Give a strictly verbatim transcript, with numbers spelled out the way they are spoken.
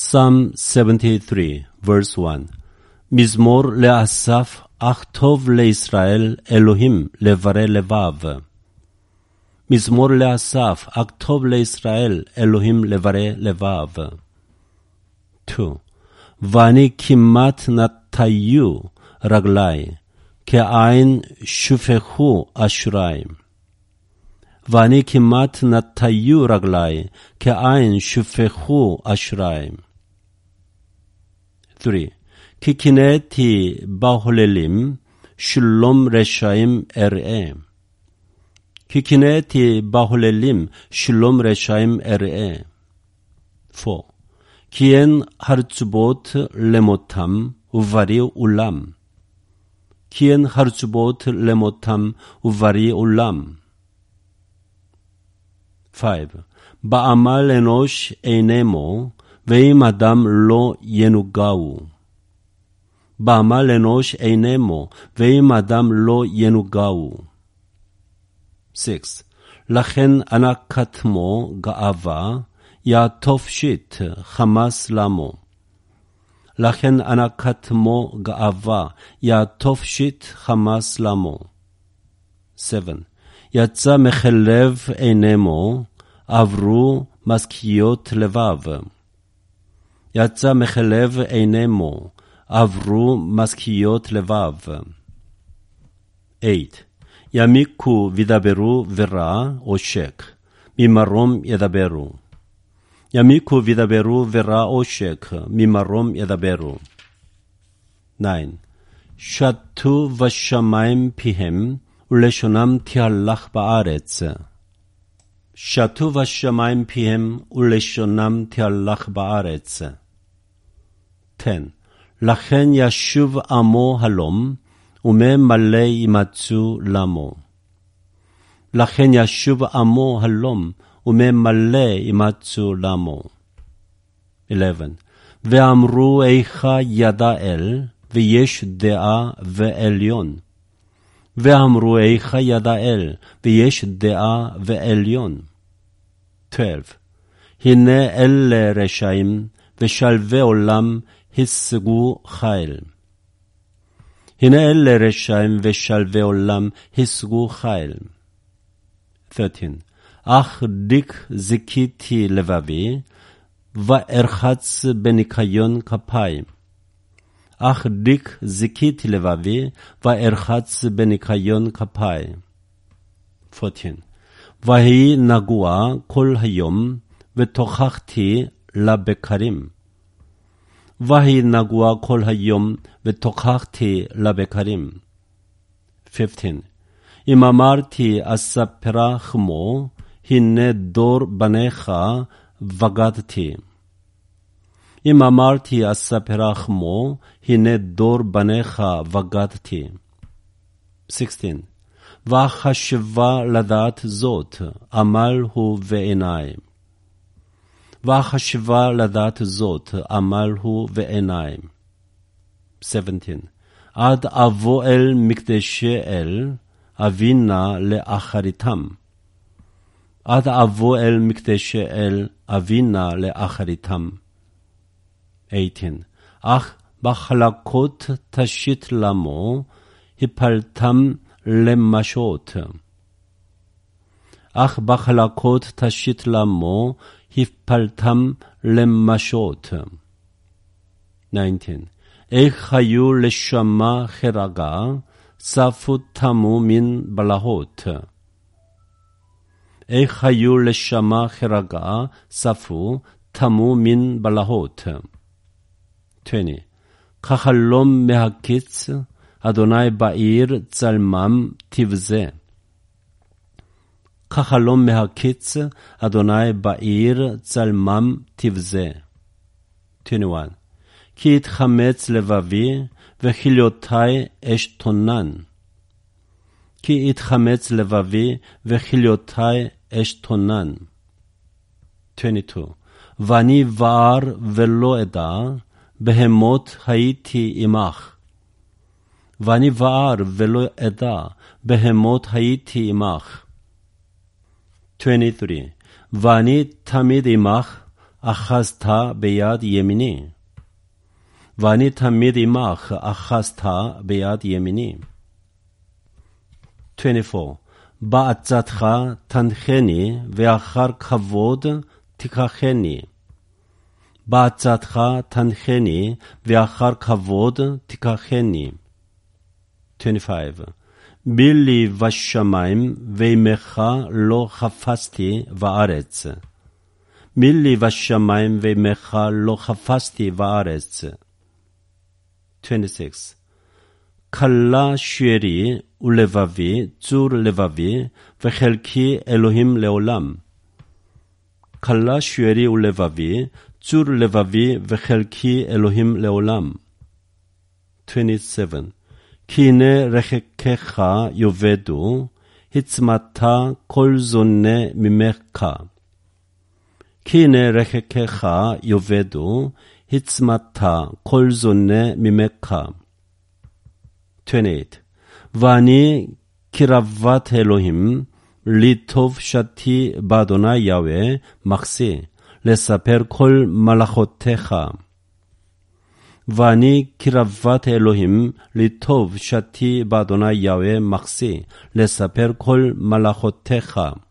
Psalm seventy-three, verse one. מזמור לאסף, אך טוב לישראל, אלוהים לברי לבב. מזמור לאסף, אך טוב לישראל, אלוהים לברי לבב. two. ואני כמעט נטיו רגלי, כעין שופכו אשריים. ואני כמעט נטיו רגלי, כעין שופכו אשריים. three. כי קינאתי בהוללים, שלום רשעים אראה. כי קינאתי בהוללים, שלום רשעים אראה. four. כי אין הרצובות למותם, ובריא עולם. כי אין הרצובות למותם, ובריא עולם. five. בעמל אנוש אינמו, ואם אדם לא ינוגעו. בעמל אנוש אינמו, ואם אדם לא ינוגעו. six. לכן ענה כתמו גאווה, יעטוף שיט חמס למו. לכן ענה כתמו גאווה, יעטוף שיט חמס למו. seven. יצא מחלב אינמו, עברו משכיות לבב. יצא מחלב אינמו, עברו משכיות לבב. eight. ימיקו וידברו ורע עושק, ממרום ידברו. ימיקו וידברו ורע עושק, ממרום ידברו. nine. שתו בשמיים פיהם, ולשונם תהלך בארץ. שתו בשמיים פיהם, ולשונם תהלך בארץ. ten. לכן ישוב עמו הלום, וממלא ימצאו למו. לכן ישוב עמו הלום, וממלא ימצאו למו. eleven. ואמרו איכה ידע אל, ויש דעה ועליון. ואמרו איכה ידע אל, ויש דעה ועליון. twelve. הנה אלה רשעים, ושלווי עולם השגו חיל. הנה אלה רשעים, ושלווי עולם השגו חיל. thirteen. אך דיק זיכיתי לבבי, וארחץ בניקיון כפיים. אך דיק זיכיתי לבבי, וארחץ בניקיון כפיים. fourteen. והיא נגועה כל היום, ותוכחתי לבקרים. והיא נגועה כל היום, ותוכחתי לבקרים. fifteen. אם אמרתי אספרה חמו, הנה דור בניך בגדתי. אם אמרתי אספרה חמו, הנה דור בניך בגדתי. sixteen. וחשבה לדעת זאת, עמל הוא ועיניים. וחשבה לדעת זאת, עמל הוא ועיניים. seventeen. עד אבוא אל מקדשי אל, אבינה לאחריתם. עד אבוא אל מקדשי אל, אבינה לאחריתם. eighteen. אך בחלקות תשית למו, הפלתם למשות. אך בחלקות תשית למו, הפלתם למשות. nineteen. איך היו לשמה חרגה, ספו תמו מן בלהות. איך היו לשמה חרגה, ספו תמו מן בלהות. twenty. כחלום מהקיץ, אדוני בעיר צלמם תבזה. כחלום מהקיץ, אדוני בעיר צלמם תבזה. twenty-one. כי התחמץ לבבי, וכליותי אשתונן. כי התחמץ לבבי, וכליותי אשתונן. twenty-two. ואני בער ולא אדע, בהמות הייתי עמך. ואני בער ולא אדע, בהמות הייתי עמך. twenty-three. ואני תמיד עמך, אחזת ביד ימיני. ואני תמיד עמך, אחזת ביד ימיני. עשרים וארבע. בעצתך תנחני, ואחר כבוד תיקחני. בעצתך תנחני, ואחר כבוד תיקחני. עשרים וחמש. בילי בשמיים, ועמך לא חפשתי בארץ. בילי בשמיים, ועמך לא חפשתי בארץ. עשרים ושש. כלה שרי ולבבי, צור לבבי, וחלקי אלוהים לעולם. כלה שרי ולבבי, צור לבבי, וחלקי אלוהים לעולם. עשרים ושבע. כי הנה רחקך יאבדו, הצמאת כל זונה ממך. כי הנה רחקך יאבדו, הצמאת כל זונה ממך. עשרים ושמונה. ואני קרבת אלוהים, לי טוב שתי באדוני יהוה מחסי, לספר כל מלאכותיך. ואני קרבת אלוהים, לי טוב שתי באדוני יהוה מחסי, לספר כל מלאכותיך.